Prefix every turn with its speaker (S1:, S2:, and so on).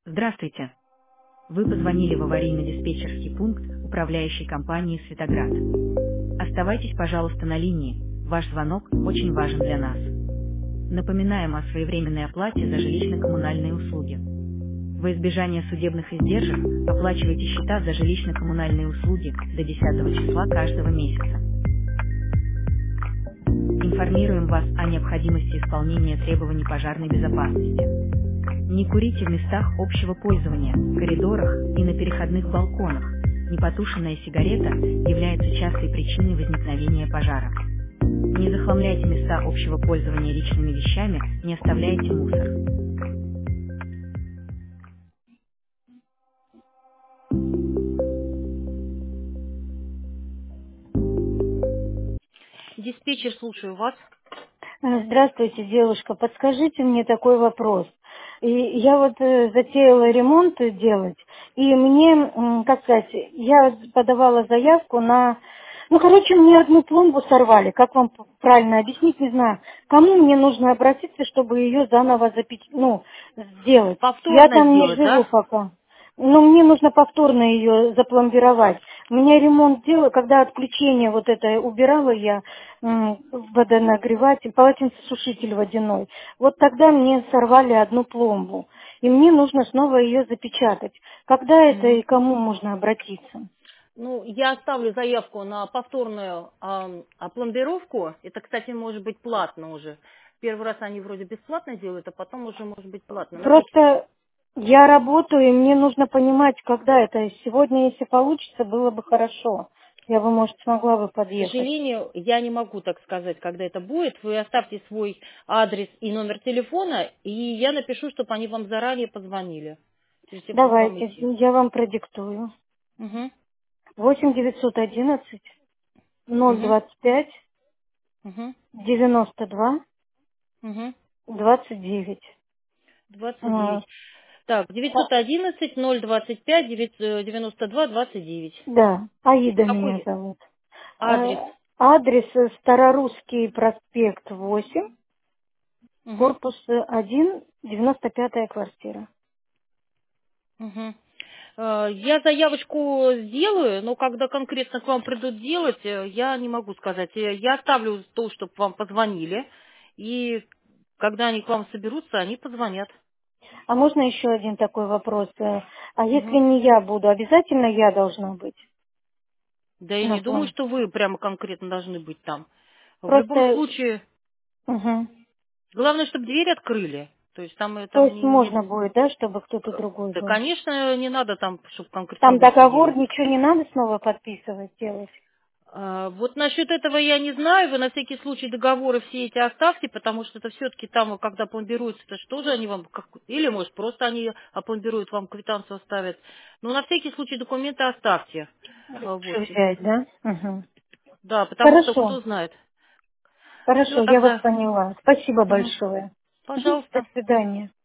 S1: Здравствуйте. Вы позвонили в аварийно-диспетчерский пункт управляющей компании «Светоград». Оставайтесь, пожалуйста, на линии. Ваш звонок очень важен для нас. Напоминаем о своевременной оплате за жилищно-коммунальные услуги. Во избежание судебных издержек оплачивайте счета за жилищно-коммунальные услуги до 10 числа каждого месяца. Информируем вас о необходимости исполнения требований пожарной безопасности. Не курите в местах общего пользования, коридорах и на переходных балконах. Непотушенная сигарета является частой причиной возникновения пожара. Не захламляйте места общего пользования личными вещами, не оставляйте мусор. Диспетчер, слушаю вас.
S2: Здравствуйте, девушка. Подскажите мне такой вопрос. И я вот затеяла ремонт делать, и мне, как сказать, я подавала заявку на... Ну, короче, мне одну пломбу сорвали. Как вам правильно объяснить, не знаю. Кому мне нужно обратиться, чтобы ее заново сделать? Я
S1: Повторно
S2: там не
S1: сделать,
S2: живу
S1: да?
S2: пока. Но мне нужно повторно ее запломбировать. У меня ремонт делал, когда отключение вот это убирала я, водонагреватель, полотенцесушитель водяной. Вот тогда мне сорвали одну пломбу. И мне нужно снова ее запечатать. Когда это и кому можно обратиться?
S1: Ну, я оставлю заявку на повторную опломбировку. Это, кстати, может быть платно уже. Первый раз они вроде бесплатно делают, а потом уже может быть платно. На всякий случай.
S2: Просто я работаю, и мне нужно понимать, когда это. Сегодня, если получится, было бы хорошо. Я бы, может, смогла бы
S1: К
S2: подъехать.
S1: сожалению, я не могу так сказать, когда это будет. Вы оставьте свой адрес и номер телефона, и я напишу, чтобы они вам заранее позвонили. Перед тем, как вам
S2: Давайте,
S1: идти.
S2: я вам продиктую.
S1: Угу,
S2: 8 911
S1: угу,
S2: 025
S1: угу,
S2: 92
S1: угу.
S2: 29.
S1: 29. Так, 911-025-92-29.
S2: Да, Аида меня
S1: Какой
S2: зовут.
S1: адрес?
S2: Адрес Старорусский проспект 8,
S1: Угу,
S2: корпус 1, 95-я квартира.
S1: угу. Я заявочку сделаю, но когда конкретно к вам придут делать, я не могу сказать. Я оставлю то, чтобы вам позвонили, и когда они к вам соберутся, они позвонят.
S2: А можно еще один такой вопрос? А если
S1: Мгм.
S2: не я буду, обязательно я должна быть
S1: Да я
S2: на
S1: не думаю,
S2: план?
S1: что вы прямо конкретно должны быть там. В любом
S2: Просто,
S1: случае,
S2: мгм.
S1: главное, чтобы дверь открыли. То есть там,
S2: То
S1: там
S2: есть можно будет, да, чтобы кто-то другой
S1: да,
S2: был?
S1: конечно, не надо там, чтобы конкретно
S2: Там
S1: вы сидели.
S2: договор, ничего не надо снова подписывать, делать?
S1: Вот насчет этого я не знаю. Вы на всякий случай договоры все эти оставьте, потому что это все-таки там, когда пломбируется, это что же они вам, или может просто они опломбируют, вам квитанцию оставят. Но на всякий случай документы оставьте. Вот.
S2: Лучше взять, да? Мгм.
S1: Да, потому что
S2: Хорошо,
S1: кто знает. Все
S2: хорошо, я вас
S1: тогда.
S2: поняла. Спасибо
S1: Мгм.
S2: большое. Мгм. До
S1: Пожалуйста.
S2: свидания.